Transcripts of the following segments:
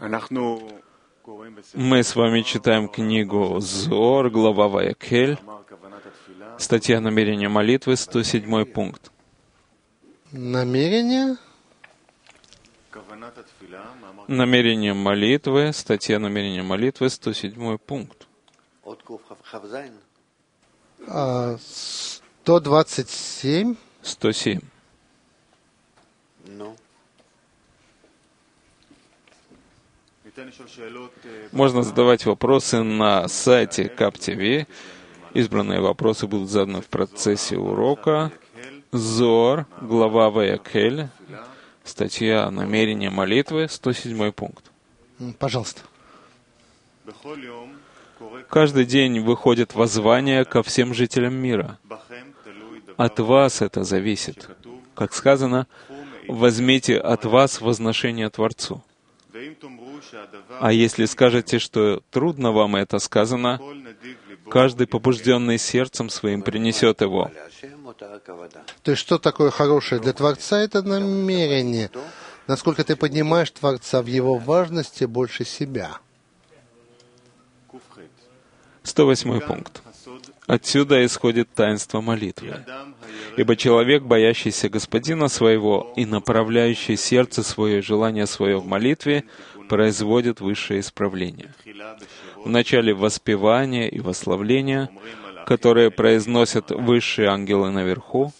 Мы с вами читаем книгу Зоар, глава Ваякель, статья «Намерение молитвы», 107 пункт. Намерение? Намерение молитвы, статья «Намерение молитвы», 107 пункт. 127? 107. Можно задавать вопросы на сайте КАП-ТВ. Избранные вопросы будут заданы в процессе урока. Зоар, глава Ваякель, статья «Намерение молитвы», 107 пункт. Пожалуйста. Каждый день выходит воззвание ко всем жителям мира. От вас это зависит. Как сказано, возьмите от вас возношение Творцу. А если скажете, что трудно вам это сказано, каждый, побужденный сердцем своим, принесет его. То есть, что такое хорошее для Творца? Это намерение. Насколько ты поднимаешь Творца в его важности больше себя. 108 пункт. Отсюда исходит таинство молитвы. Ибо человек, боящийся Господина своего и направляющий сердце свое и желание свое в молитве, производит высшее исправление. В начале воспевания и восславления, которые произносят высшие ангелы наверху,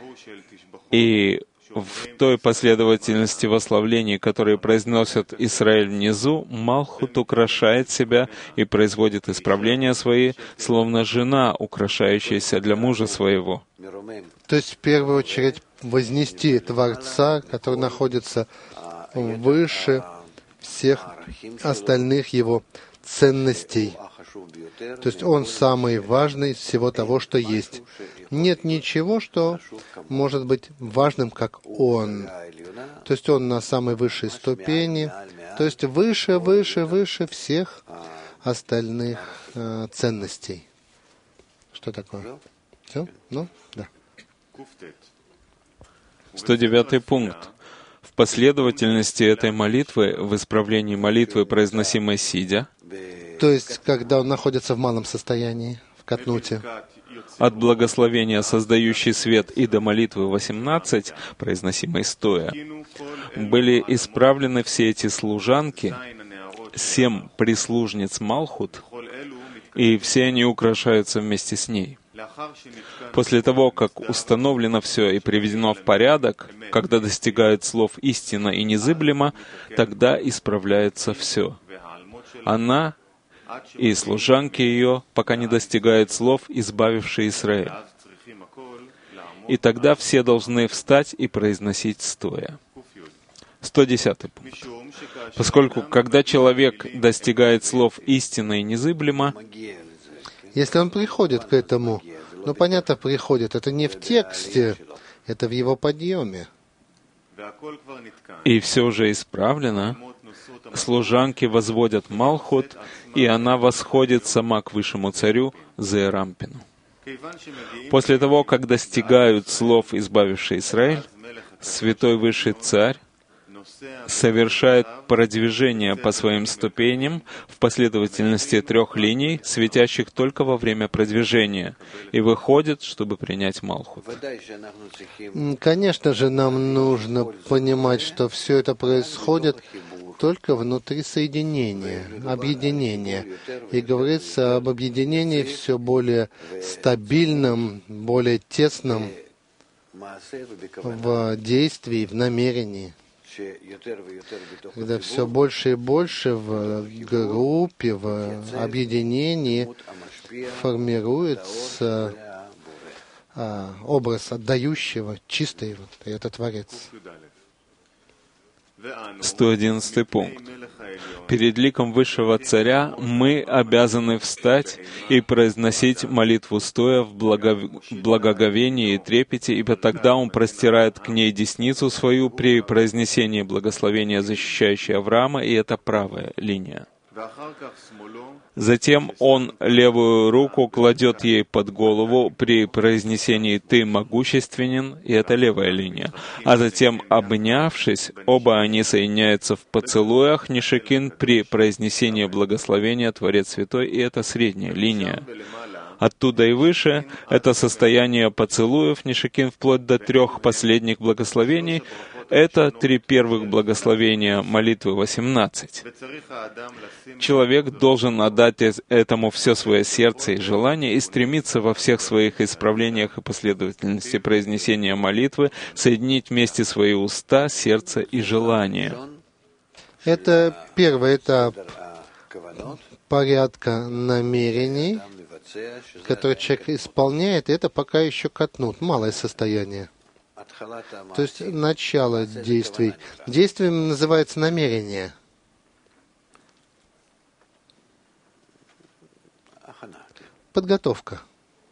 и в той последовательности восславлений, которые произносят Израиль внизу, Малхут украшает себя и производит исправления свои, словно жена, украшающаяся для мужа своего. То есть, в первую очередь, вознести Творца, который находится выше всех остальных его ценностей. То есть Он самый важный из всего того, что есть. Нет ничего, что может быть важным, как Он. То есть Он на самой высшей ступени, то есть выше всех остальных ценностей. Что такое? Все? Ну, да. 109 пункт. В последовательности этой молитвы, в исправлении молитвы, произносимой сидя, то есть, когда он находится в малом состоянии, в катнуте, от благословения, создающий свет, и до молитвы 18, произносимой стоя, были исправлены все эти служанки, 7 прислужниц Малхут, и все они украшаются вместе с ней. После того, как установлено все и приведено в порядок, когда достигают слов истина и незыблемо, тогда исправляется все. Она и служанки ее, пока не достигают слов, избавившие Израиль. И тогда все должны встать и произносить стоя. 110 пункт. Поскольку, когда человек достигает слов истина и незыблемо, если он приходит к этому, ну, понятно, приходит, это не в тексте, это в его подъеме. И все уже исправлено, служанки возводят Малхут, и она восходит сама к высшему царю Зеэрампину. После того, как достигают слов, избавивший Израиль, святой высший царь совершает продвижение по своим ступеням в последовательности 3 линий, светящих только во время продвижения, и выходит, чтобы принять Малхут. Конечно же, нам нужно понимать, что все это происходит только внутри соединения, объединения. И говорится об объединении все более стабильном, более тесном в действии, в намерении. Когда все больше и больше в группе, в объединении формируется образ отдающего, чистого, и это Творец. 111 пункт. Перед ликом Высшего Царя мы обязаны встать и произносить молитву стоя в благоговении и трепете, ибо тогда Он простирает к ней десницу свою при произнесении благословения, защищающей Авраама, и это правая линия. Затем он левую руку кладет ей под голову при произнесении «Ты могущественен», и это левая линия. А затем, обнявшись, оба они соединяются в поцелуях Нишикин при произнесении благословения «Творец Святой», и это средняя линия. Оттуда и выше — это состояние поцелуев Нишикин вплоть до 3 последних благословений. Это 3 первых благословения молитвы 18. Человек должен отдать этому все свое сердце и желание и стремиться во всех своих исправлениях и последовательности произнесения молитвы соединить вместе свои уста, сердце и желание. Это первый этап порядка намерений, который человек исполняет, и это пока еще катнут, малое состояние. То есть начало действий. Действием называется намерение. Подготовка.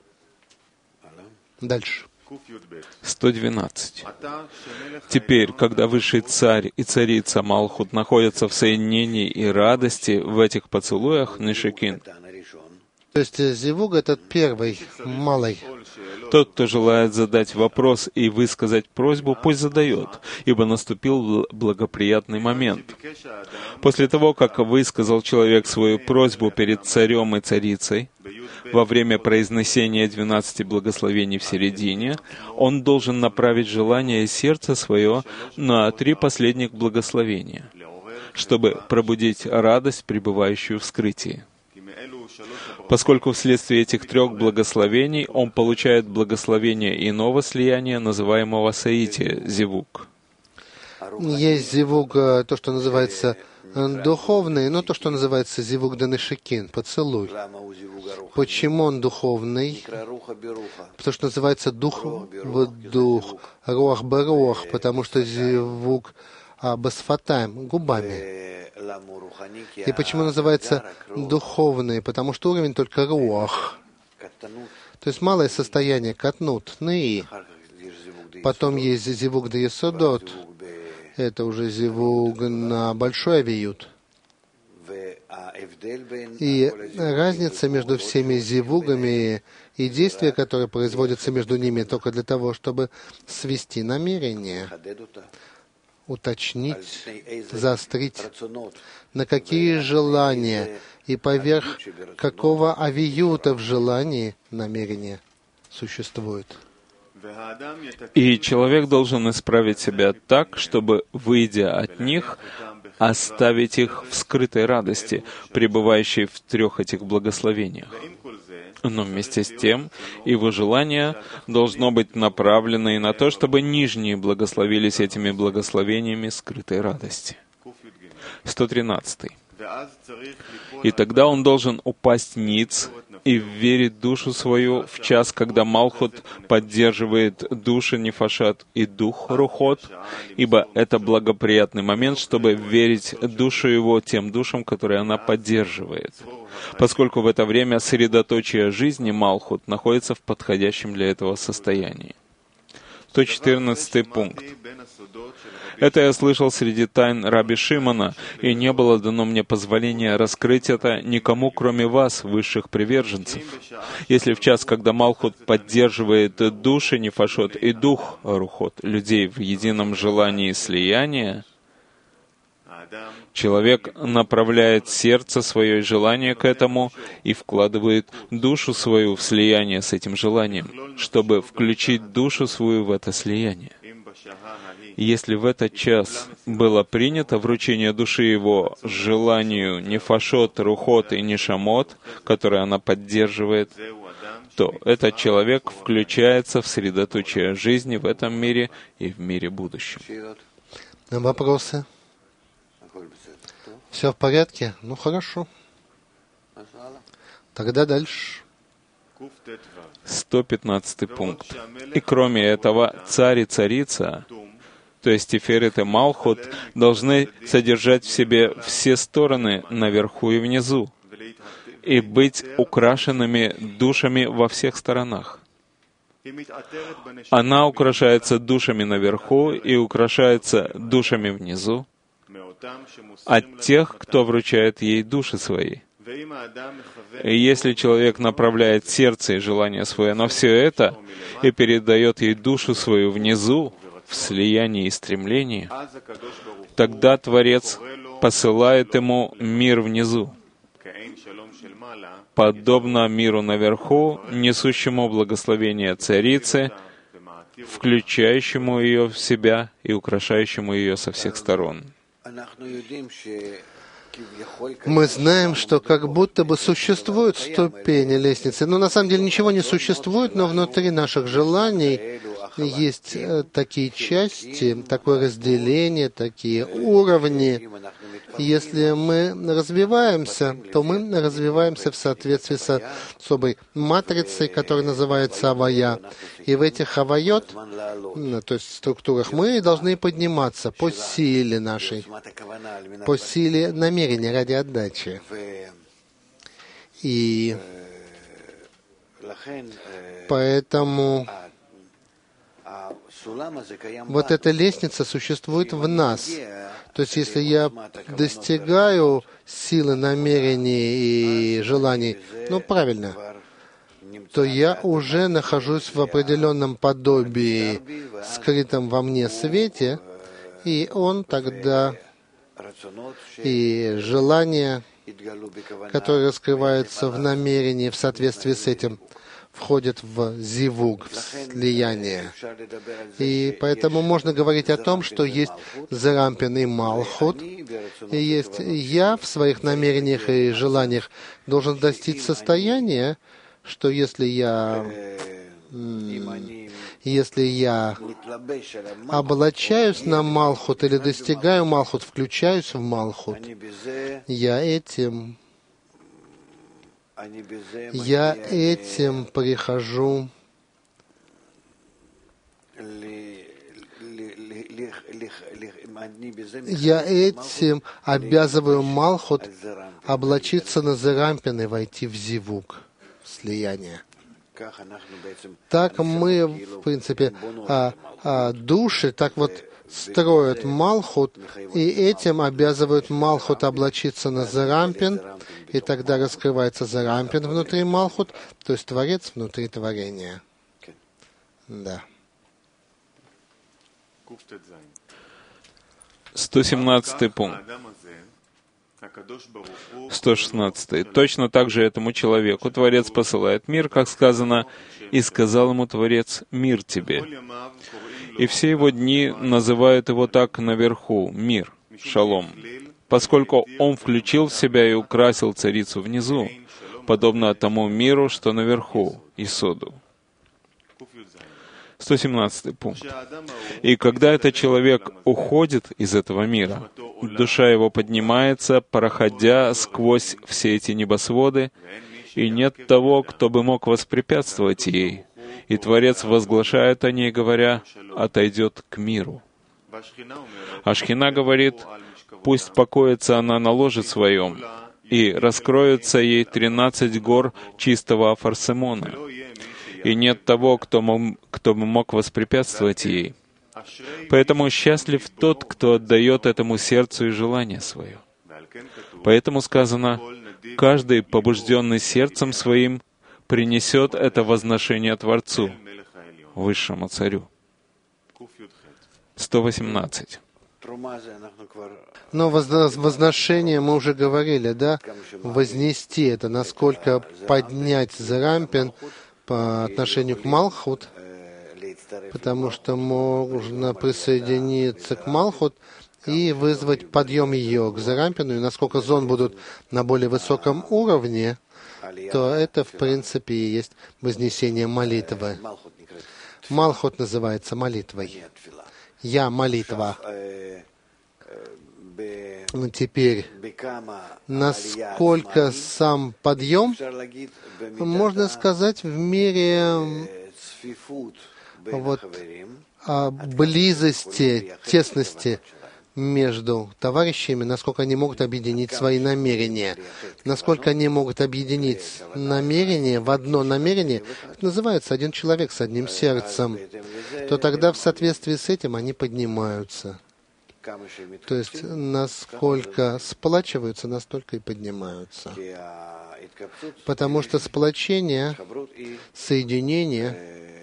Дальше. 112. Теперь, когда высший царь и царица Малхут находятся в соединении и радости в этих поцелуях Нишикин, то есть зивуг — это первый, малый. Тот, кто желает задать вопрос и высказать просьбу, пусть задает, ибо наступил благоприятный момент. После того, как высказал человек свою просьбу перед царем и царицей, во время произнесения 12 благословений в середине, он должен направить желание и сердце свое на 3 последних благословения, чтобы пробудить радость, пребывающую в скрытии. Поскольку вследствие этих 3 благословений он получает благословение иного слияния, называемого саити, зивуг. Есть зивуг, то, что называется духовный, но то, что называется зивуг данишикин, поцелуй. Почему он духовный? Потому что называется дух в дух, руах баруах, потому что зивуг басфатаем, губами. И почему называется духовный? Потому что уровень только руах. То есть малое состояние, катнут, ны. Потом есть зивуг да есодот. Это уже зивуг на большой авиют. И разница между всеми зивугами и действия, которые производятся между ними, только для того, чтобы свести намерение, уточнить, заострить, на какие желания и поверх какого авиюта в желании намерение существует. И человек должен исправить себя так, чтобы, выйдя от них, оставить их в скрытой радости, пребывающей в 3 этих благословениях. Но вместе с тем, его желание должно быть направлено и на то, чтобы нижние благословились этими благословениями скрытой радости. 113. И тогда он должен упасть ниц и верить душу свою в час, когда Малхут поддерживает души Нефашат и дух Рухот, ибо это благоприятный момент, чтобы верить душу его тем душам, которые она поддерживает, поскольку в это время средоточие жизни Малхут находится в подходящем для этого состоянии. 114 пункт. Это я слышал среди тайн Раби Шимона, и не было дано мне позволения раскрыть это никому, кроме вас, высших приверженцев. Если в час, когда Малхут поддерживает души Нефашот и дух Рухот, людей в едином желании слияния, человек направляет сердце свое и желание к этому и вкладывает душу свою в слияние с этим желанием, чтобы включить душу свою в это слияние. Если в этот час было принято вручение души его желанию Нефашот, Рухот и Нишамот, которые она поддерживает, то этот человек включается в средоточие жизни в этом мире и в мире будущем. Вопросы? Все в порядке? Ну, хорошо. Тогда дальше. 115 пункт. И кроме этого, царь и царица, то есть Тиферет и Малхут, должны содержать в себе все стороны наверху и внизу и быть украшенными душами во всех сторонах. Она украшается душами наверху и украшается душами внизу, от тех, кто вручает ей души свои. И если человек направляет сердце и желание свое на все это и передает ей душу свою внизу, в слиянии и стремлении, тогда Творец посылает ему мир внизу, подобно миру наверху, несущему благословение царицы, включающему ее в себя и украшающему ее со всех сторон. Мы знаем, что как будто бы существуют ступени лестницы, но на самом деле ничего не существует, но внутри наших желаний есть такие части, такое разделение, такие уровни. Если мы развиваемся, то мы развиваемся в соответствии с особой матрицей, которая называется авая. И в этих авайот, то есть структурах, мы должны подниматься по силе нашей, по силе намерения ради отдачи. И поэтому вот эта лестница существует в нас. То есть, если я достигаю силы намерений и желаний, правильно, то я уже нахожусь в определенном подобии, скрытом во мне свете, и он тогда, и желания, которые раскрываются в намерении в соответствии с этим, входят в зивуг, в слияние. И поэтому можно говорить о том, что есть Зерампин и Малхут, и есть я в своих намерениях и желаниях должен достичь состояния, что если я облачаюсь на Малхут или достигаю Малхут, включаюсь в Малхут, я этим прихожу я этим обязываю Малхут облачиться на Зерампин и войти в зивуг, в слияние. Так мы, в принципе, души так вот строят Малхут, и этим обязывают Малхут облачиться на Зерампин, и тогда раскрывается Зерампин внутри Малхут, то есть Творец внутри творения. Да. 117 пункт. 116. Точно так же этому человеку Творец посылает мир, как сказано, «И сказал ему Творец, мир тебе». И все его дни называют его так наверху, мир, шалом, поскольку он включил в себя и украсил царицу внизу, подобно тому миру, что наверху, Исоду. 117 пункт. И когда этот человек уходит из этого мира, душа его поднимается, проходя сквозь все эти небосводы, и нет того, кто бы мог воспрепятствовать ей. И Творец возглашает о ней, говоря, «отойдет к миру». А Шхина говорит, «Пусть покоится она на ложе своем, и раскроются ей 13 гор чистого Афарсемона, и нет того, кто бы мог воспрепятствовать ей. Поэтому счастлив тот, кто отдает этому сердцу и желание свое». Поэтому сказано, «Каждый, побужденный сердцем своим, принесет это возношение Творцу, Высшему Царю». 118. Но возношение мы уже говорили, да? Вознести — это насколько поднять Зерампин по отношению к Малхут, потому что можно присоединиться к Малхут и вызвать подъем ее к Зерампину, и насколько зон будут на более высоком уровне, то это, в принципе, и есть вознесение молитвы. Малхут называется молитвой. Я — молитва. Но теперь, насколько сам подъем, можно сказать, в мире близости, тесности между товарищами, насколько они могут объединить свои намерения. Насколько они могут объединить намерения в одно намерение, это называется один человек с одним сердцем, то тогда в соответствии с этим они поднимаются. То есть, насколько сплачиваются, настолько и поднимаются. Потому что сплочение, соединение,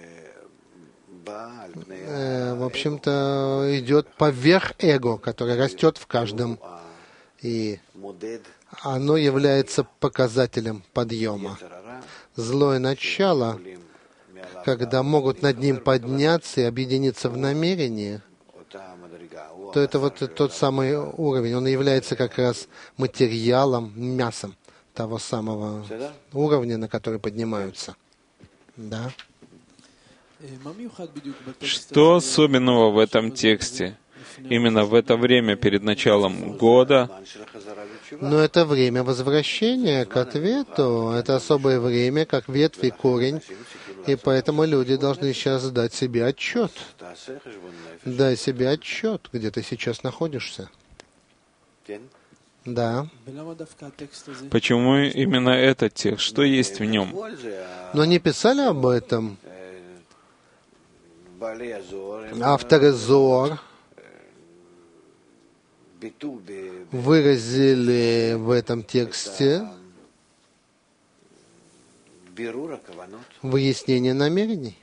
в общем-то, идет поверх эго, которое растет в каждом. И оно является показателем подъема. Злое начало, когда могут над ним подняться и объединиться в намерении, то это вот тот самый уровень. Он является как раз материалом, мясом того самого уровня, на который поднимаются. Да. Что особенного в этом тексте? Именно в это время перед началом года. Но это время возвращения к ответу. Это особое время, как ветвь и корень. И поэтому люди должны сейчас дать себе отчет. Дай себе отчет, где ты сейчас находишься. Да. Почему именно этот текст? Что есть в нем? Но они писали об этом. Авторы Зоар выразили в этом тексте выяснение намерений.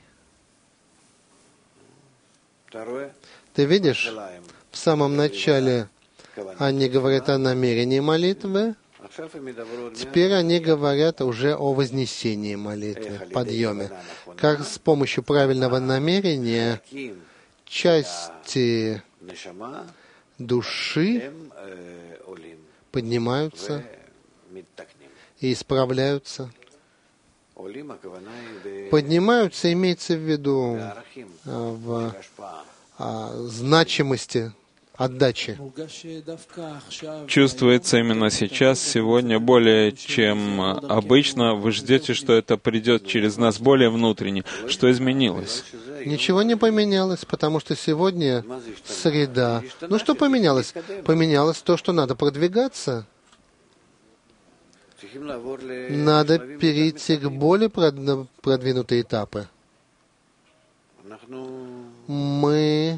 Ты видишь, в самом начале они говорят о намерении молитвы, теперь они говорят уже о вознесении молитвы, подъеме. Как с помощью правильного намерения части души поднимаются и исправляются. Поднимаются, имеется в виду в значимости отдачи. Чувствуется именно сейчас, сегодня, более чем обычно. Вы ждете, что это придет через нас более внутренне. Что изменилось? Ничего не поменялось, потому что сегодня среда. Ну что поменялось? Поменялось то, что надо продвигаться. Надо перейти к более продвинутые этапы. Мы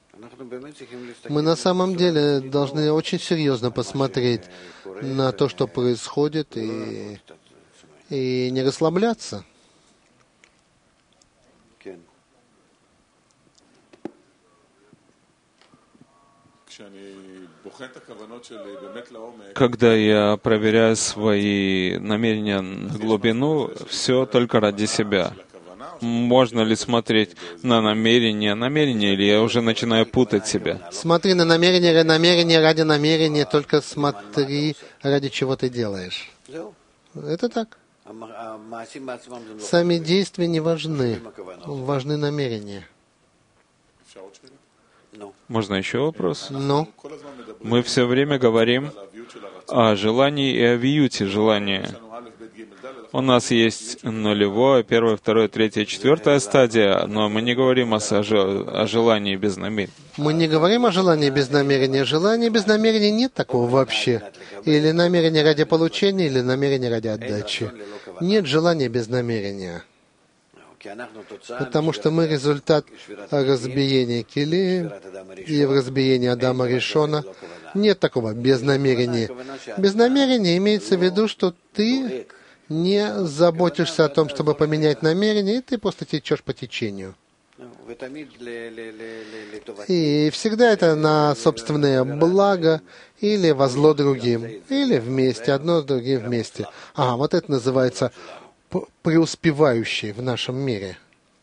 на самом деле должны очень серьезно посмотреть на то, что происходит, и не расслабляться. Когда я проверяю свои намерения на глубину, все только ради себя. Можно ли смотреть на намерение, или я уже начинаю путать себя? Смотри на намерение ради намерения, только смотри, ради чего ты делаешь. Это так. Сами действия не важны, важны намерения. Можно еще вопрос? Ну? Мы все время говорим о желании и о вьюте желания. У нас есть нулевое, первая, вторая, третья, четвертая стадия, но мы не говорим о желании без намерения. Мы не говорим о желании без намерения. Желания без намерения нет такого вообще. Или намерение ради получения, или намерение ради отдачи. Нет желания без намерения. Потому что мы результат разбиения Кили и разбиения Адама Ришона. Нет такого без намерения. Без намерения имеется в виду, что ты не заботишься о том, чтобы поменять намерение, и ты просто течешь по течению. И всегда это на собственное благо или во зло другим, или вместе, одно с другим вместе. Вот это называется преуспевающий в нашем мире.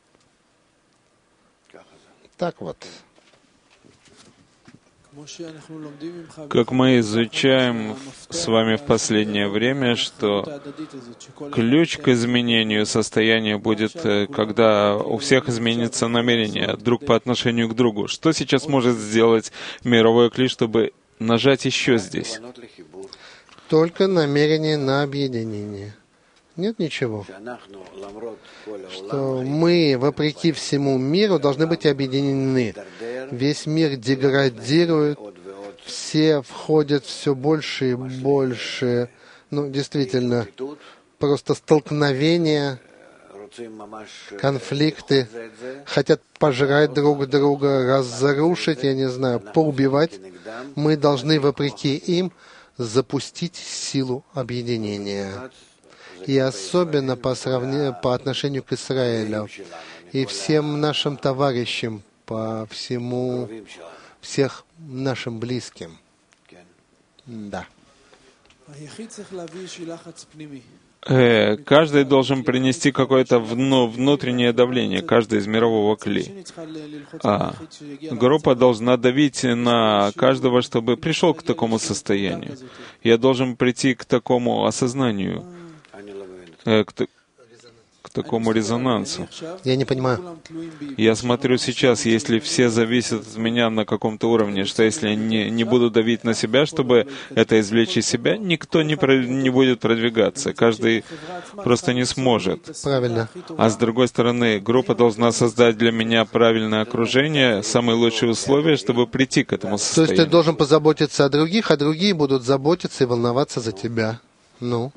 Так вот. Как мы изучаем с вами в последнее время, что ключ к изменению состояния будет, когда у всех изменится намерение друг по отношению к другу. Что сейчас может сделать мировой ключ, чтобы нажать еще здесь? Только намерение на объединение. Нет ничего. Что мы, вопреки всему миру, должны быть объединены. Весь мир деградирует, все входят все больше и больше. Действительно, просто столкновение конфликты, хотят пожрать друг друга, разрушить, я не знаю, поубивать, мы должны, вопреки им, запустить силу объединения. И особенно по отношению к Израилю и всем нашим товарищам, по всему, всех нашим близким. Да. Каждый должен принести какое-то внутреннее давление, каждый из мирового кли. Группа должна давить на каждого, чтобы пришел к такому состоянию. Я должен прийти к такому осознанию, к такому резонансу. Я не понимаю. Я смотрю сейчас, если все зависят от меня на каком-то уровне, что если я не буду давить на себя, чтобы это извлечь из себя, никто не будет продвигаться. Каждый просто не сможет. Правильно. А с другой стороны, группа должна создать для меня правильное окружение, самые лучшие условия, чтобы прийти к этому То состоянию. есть ты должен позаботиться о других, а другие будут заботиться и волноваться за тебя. Ну?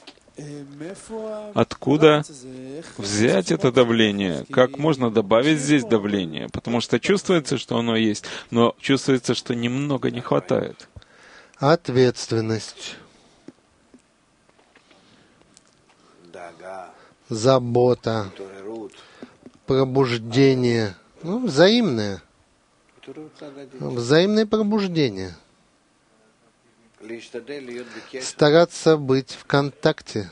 Откуда взять это давление? Как можно добавить здесь давление? Потому что чувствуется, что оно есть, но чувствуется, что немного не хватает. Ответственность, забота, пробуждение, взаимное. Взаимное пробуждение. Стараться быть в контакте.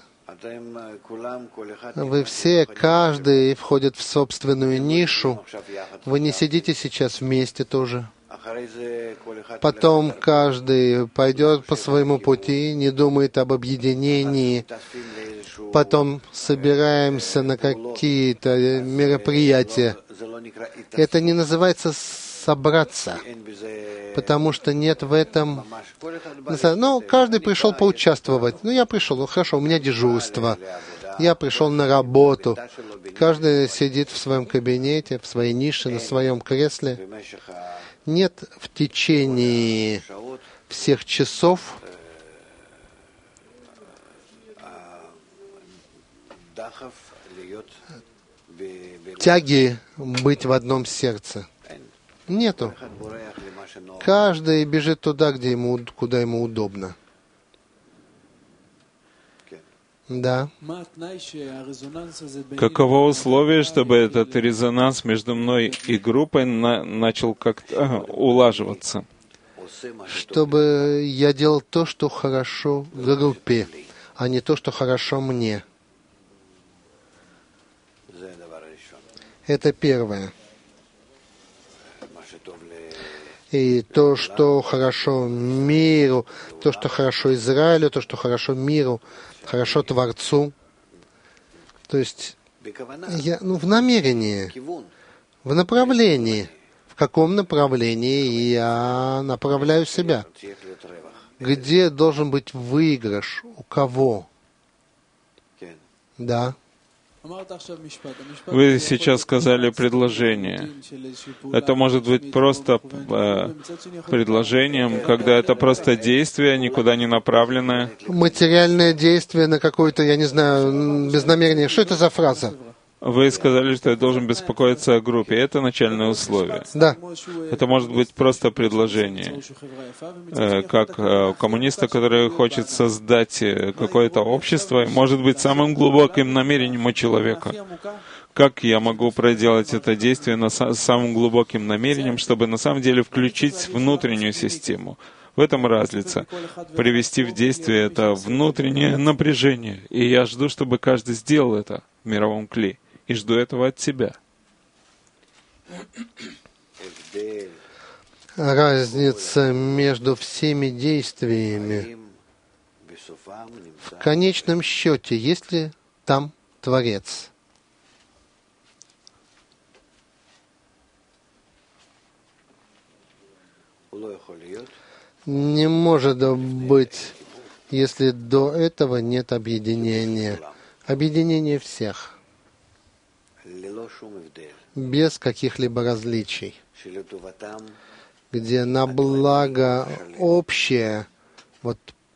Вы все, каждый входит в собственную нишу. Вы не сидите сейчас вместе тоже. Потом каждый пойдет по своему пути, не думает об объединении. Потом собираемся на какие-то мероприятия. Это не называется собраться, потому что нет в этом... каждый пришел поучаствовать. Я пришел, хорошо, у меня дежурство. Я пришел на работу. Каждый сидит в своем кабинете, в своей нише, на своем кресле. Нет в течение всех часов тяги быть в одном сердце. Нету. Каждый бежит туда, куда ему удобно. Да. Каково условие, чтобы этот резонанс между мной и группой начал как-то улаживаться? Чтобы я делал то, что хорошо группе, а не то, что хорошо мне. Это первое. И то, что хорошо миру, то, что хорошо Израилю, то, что хорошо миру, хорошо Творцу. То есть в намерении, в направлении. В каком направлении я направляю себя? Где должен быть выигрыш? У кого? Да. Вы сейчас сказали предложение. Это может быть просто предложением, когда это просто действие, никуда не направленное. Материальное действие на какое-то, я не знаю, без намерения. Что это за фраза? Вы сказали, что я должен беспокоиться о группе. Это начальное условие. Да. Это может быть просто предложение. Как у коммуниста, который хочет создать какое-то общество, может быть самым глубоким намерением у человека. Как я могу проделать это действие самым глубоким намерением, чтобы на самом деле включить внутреннюю систему? В этом разница. Привести в действие это внутреннее напряжение. И я жду, чтобы каждый сделал это в мировом кли. И жду этого от тебя. Разница между всеми действиями. В конечном счете, есть ли там Творец? Не может быть, если до этого нет объединения. Объединение всех. Без каких-либо различий. Где на благо общее,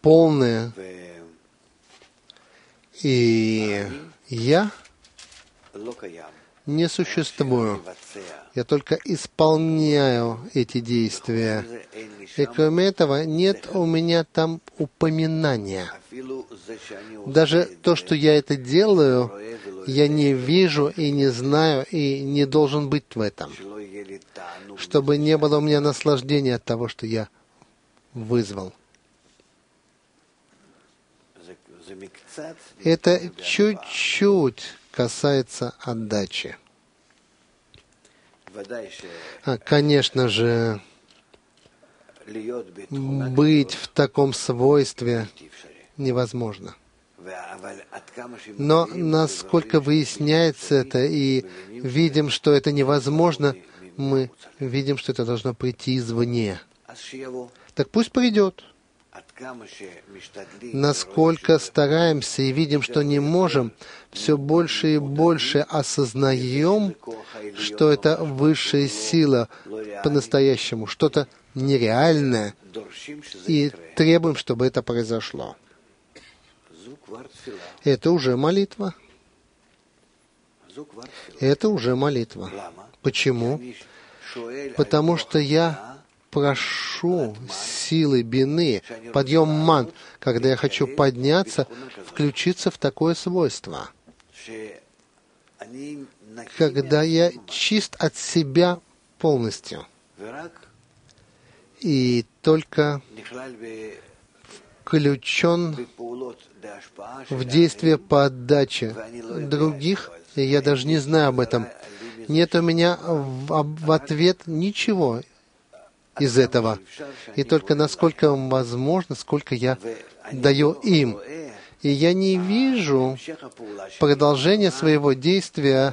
полное, и я не существую. Я только исполняю эти действия. И кроме этого, нет у меня там упоминания. Даже то, что я это делаю, я не вижу и не знаю, и не должен быть в этом. Чтобы не было у меня наслаждения от того, что я вызвал. Это чуть-чуть касается отдачи. Конечно же, быть в таком свойстве невозможно. Но насколько выясняется это и видим, что это невозможно, мы видим, что это должно прийти извне. Так пусть придет. Насколько стараемся и видим, что не можем, все больше и больше осознаем, что это высшая сила по-настоящему, что-то нереальное, и требуем, чтобы это произошло. Это уже молитва. Это уже молитва. Почему? Потому что я прошу силы бины, подъем ман, когда я хочу подняться, включиться в такое свойство. Когда я чист от себя полностью. И только включен в действие по отдаче других, и я даже не знаю об этом. Нет у меня в ответ ничего из этого. И только насколько возможно, сколько я даю им. И я не вижу продолжения своего действия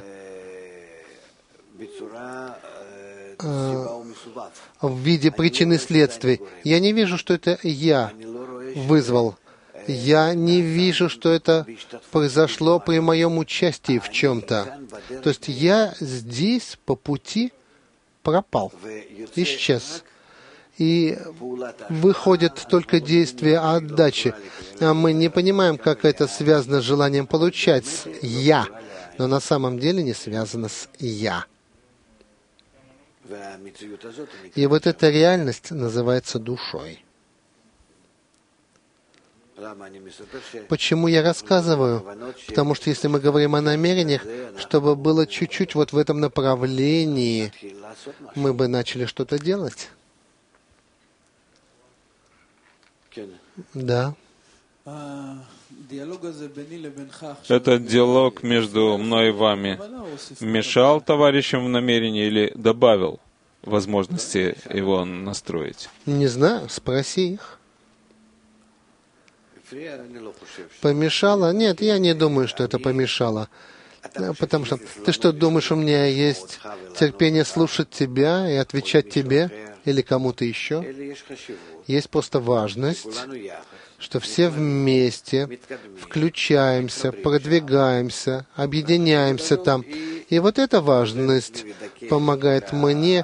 в виде причин и следствий. Я не вижу, что это я вызвал. Я не вижу, что это произошло при моем участии в чем-то. То есть я здесь по пути пропал, исчез. И выходит только действие отдачи. А мы не понимаем, как это связано с желанием получать, с «я», но на самом деле не связано с «я». И вот эта реальность называется душой. Почему я рассказываю? Потому что если мы говорим о намерениях, чтобы было чуть-чуть вот в этом направлении, мы бы начали что-то делать. Да. Этот диалог между мной и вами мешал товарищам в намерении или добавил возможности его настроить? Не знаю, спроси их. Помешало? Нет, я не думаю, что это помешало. Потому что ты что, думаешь, у меня есть терпение слушать тебя и отвечать тебе или кому-то еще? Есть просто важность, что все вместе включаемся, продвигаемся, объединяемся там. И вот эта важность помогает мне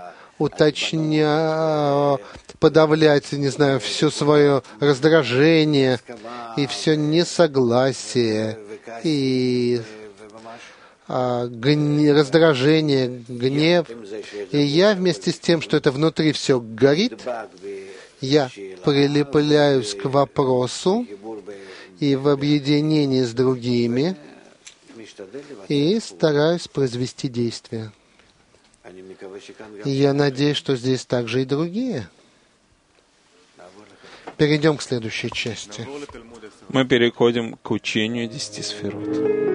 подавлять, не знаю, все свое раздражение и все несогласие и раздражение, гнев. И я вместе с тем, что это внутри все горит, я прилепляюсь к вопросу и в объединении с другими и стараюсь произвести действие. И я надеюсь, что здесь также и другие. Перейдем к следующей части. Мы переходим к учению 10 сферот.